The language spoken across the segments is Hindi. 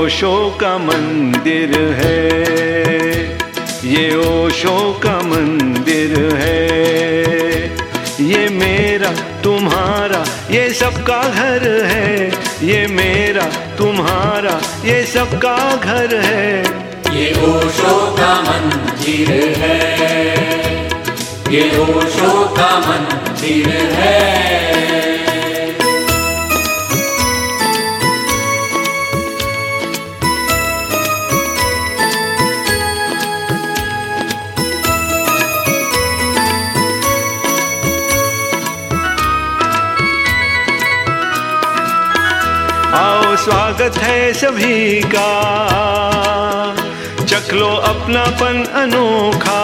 ओशो का मंदिर है, ये ओशो का मंदिर है। ये मेरा तुम्हारा ये सबका घर है, ये मेरा तुम्हारा ये सबका घर है। ये ओशो का मंदिर है, ये ओशो का मंदिर है। आओ स्वागत है सभी का, चख लो अपनापन अनोखा।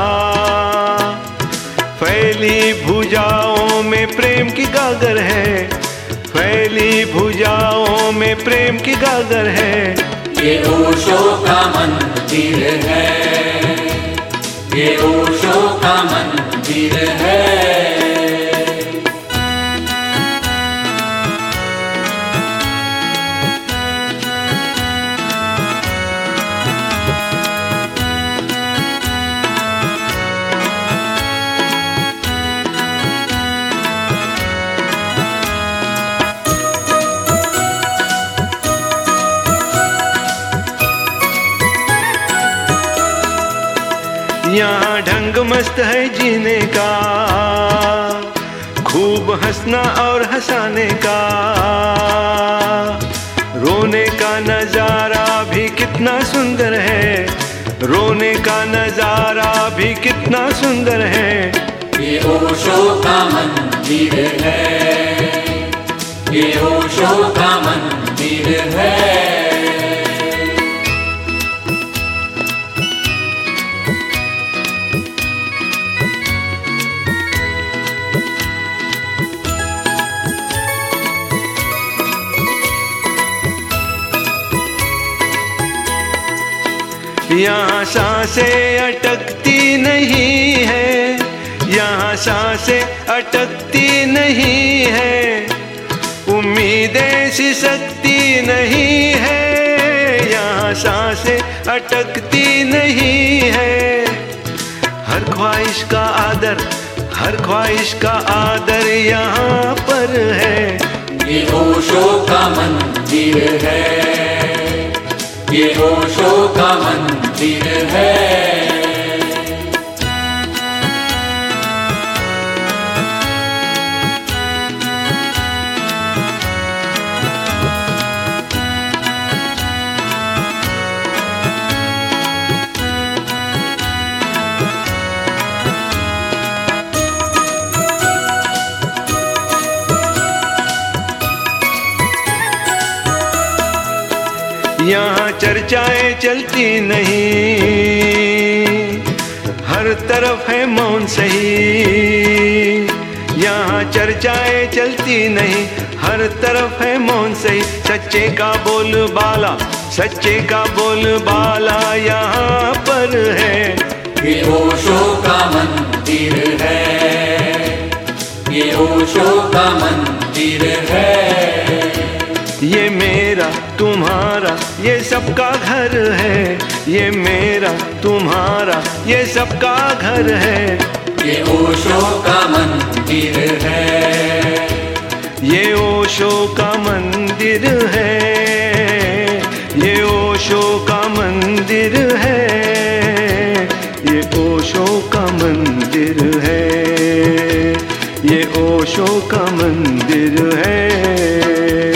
फैली भुजाओं में प्रेम की गागर है, फैली भुजाओं में प्रेम की गागर है। ये ओशो का मंदिर है, ये ओशो का मंदिर है। यहाँ ढंग मस्त है जीने का, खूब हंसना और हंसाने का। रोने का नजारा भी कितना सुंदर है, रोने का नजारा भी कितना सुंदर है। ये ओशो का मंदिर है, ये ओशो का मंदिर है। यहाँ सांसें अटकती नहीं है, यहाँ सांसें अटकती नहीं है। उम्मीदें सिसकती नहीं है, यहाँ सांसें अटकती नहीं है। हर ख्वाहिश का आदर, हर ख्वाहिश का आदर यहाँ पर है। ये ओशो का मंदिर है, ये ओशो का मंदिर है। यहाँ चर्चाएं चलती नहीं, हर तरफ है मौन सही। यहाँ चर्चाएं चलती नहीं, हर तरफ है मौन सही। सच्चे का बोलबाला, सच्चे का बोलबाला यहाँ पर है। ये ओशो का मंदिर है, ये ओशो का मंदिर है। ये मेरा तुम्हारा ये सबका घर है, ये मेरा तुम्हारा ये सबका घर है। ये ओशो का मंदिर है, ये ओशो का मंदिर है, ये ओशो का मंदिर है, ये ओशो का मंदिर है, ये ओशो का मंदिर है।